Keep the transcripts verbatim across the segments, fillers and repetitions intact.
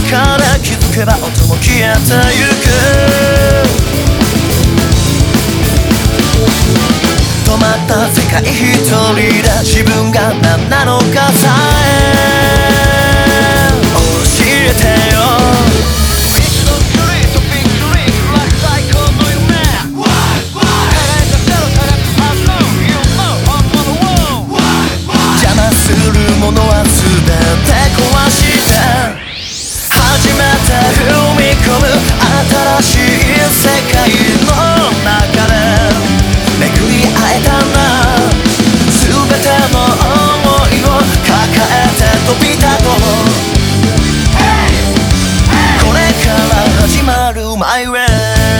から気づけば音も消えてゆく。止まった世界一人で自分が何なのかさえ教えてよ。邪魔するものは全て壊して初めて踏み込む新しい世界の中で巡り会えたんだ。全ての想いを抱えて飛び立とう。これから始まる My way。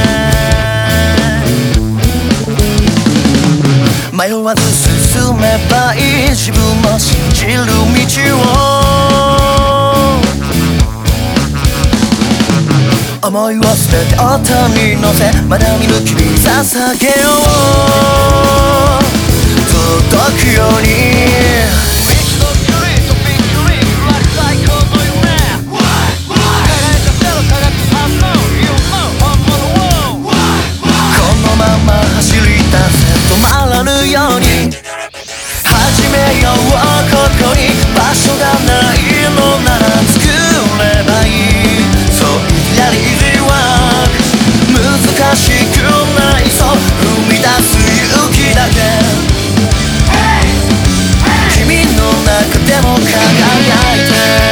迷わず進めばいい自分の信じる道を。思いを捨てて音に乗せまだ見ぬ君に捧げよう。届くようにこのまま走り出せ止まらぬように始めよう。ここに場所がないのなら作ればいい。そうやりづらく難しくないそう踏み出す勇気だけ君の中でも輝いて。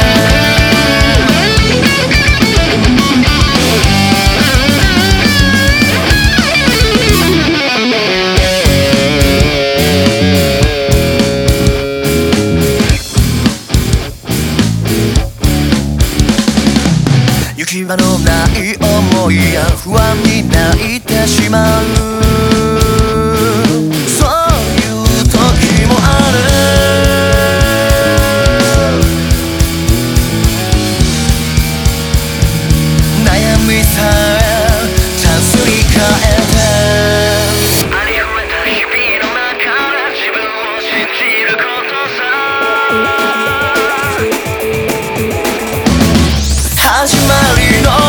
行き場のない思いや不安に泣いてしまう。そういう時もある。悩みさえチャンスに変えてありふれた日々の中で自分を信じることさ。始まりの